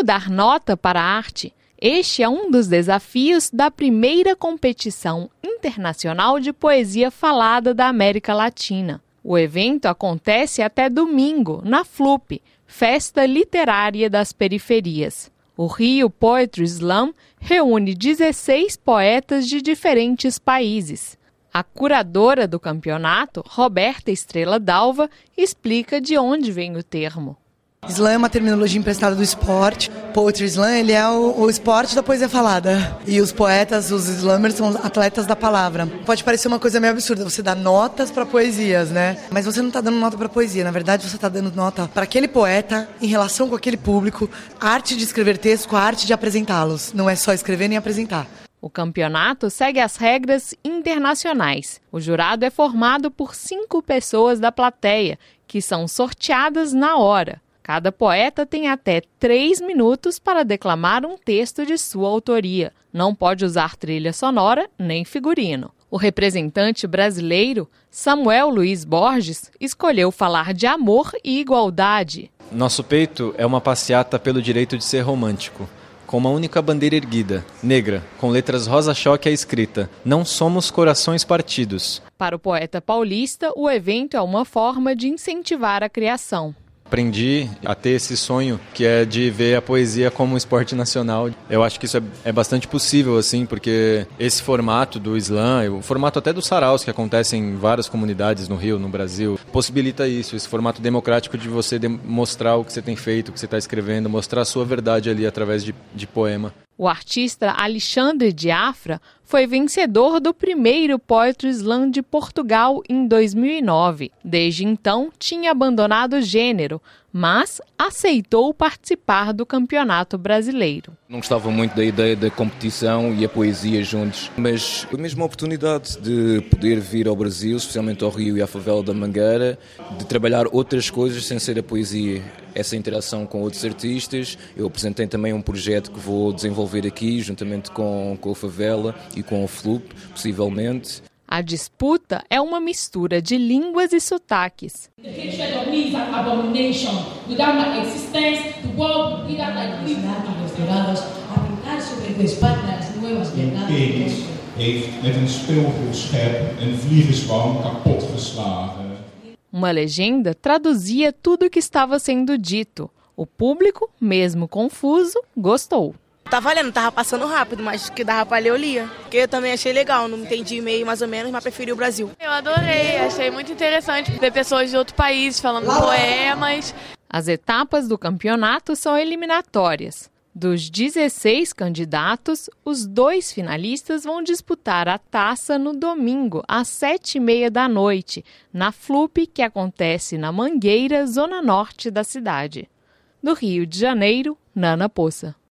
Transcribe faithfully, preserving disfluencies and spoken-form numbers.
dar nota para a arte? Este é um dos desafios da primeira competição internacional de poesia falada da América Latina. O evento acontece até domingo, na Flup, Festa Literária das Periferias. O Rio Poetry Slam reúne dezesseis poetas de diferentes países. A curadora do campeonato, Roberta Estrela Dalva, explica de onde vem o termo. Slam é uma terminologia emprestada do esporte. Poetry Slam, ele é o, o esporte da poesia falada. E os poetas, os slammers, são atletas da palavra. Pode parecer uma coisa meio absurda, você dá notas para poesias, né? Mas você não está dando nota para poesia, na verdade você está dando nota para aquele poeta em relação com aquele público, a arte de escrever texto com a arte de apresentá-los. Não é só escrever nem apresentar. O campeonato segue as regras internacionais. O jurado é formado por cinco pessoas da plateia, que são sorteadas na hora. Cada poeta tem até três minutos para declamar um texto de sua autoria. Não pode usar trilha sonora nem figurino. O representante brasileiro, Samuel Luiz Borges, escolheu falar de amor e igualdade. Nosso peito é uma passeata pelo direito de ser romântico. Com uma única bandeira erguida, negra, com letras rosa-choque à escrita: não somos corações partidos. Para o poeta paulista, o evento é uma forma de incentivar a criação. Aprendi a ter esse sonho que é de ver a poesia como um esporte nacional. Eu acho que isso é, é bastante possível, assim, porque esse formato do slam, o formato até do saraus, que acontece em várias comunidades no Rio, no Brasil, possibilita isso, esse formato democrático de você mostrar o que você tem feito, o que você está escrevendo, mostrar a sua verdade ali através de, de poema. O artista Alexandre Diafra foi vencedor do primeiro Poetry Slam de Portugal em dois mil e nove. Desde então, tinha abandonado o gênero, mas aceitou participar do Campeonato Brasileiro. Não gostava muito da ideia da competição e a poesia juntos, mas a mesma oportunidade de poder vir ao Brasil, especialmente ao Rio e à favela da Mangueira, de trabalhar outras coisas sem ser a poesia. Essa interação com outros artistas. Eu apresentei também um projeto que vou desenvolver aqui, juntamente com, com a favela e com o Flup, possivelmente. A disputa é uma mistura de línguas e sotaques. Uma legenda traduzia tudo o que estava sendo dito. O público, mesmo confuso, gostou. Tá valendo, tava passando rápido, mas que dava pra ler eu lia. Porque eu também achei legal, não entendi meio mais ou menos, mas preferi o Brasil. Eu adorei, achei muito interessante ver pessoas de outros países falando poemas. As etapas do campeonato são eliminatórias. Dos dezesseis candidatos, os dois finalistas vão disputar a taça no domingo, às sete e meia da noite, na Flup, que acontece na Mangueira, zona norte da cidade. Do Rio de Janeiro, Nana Poça.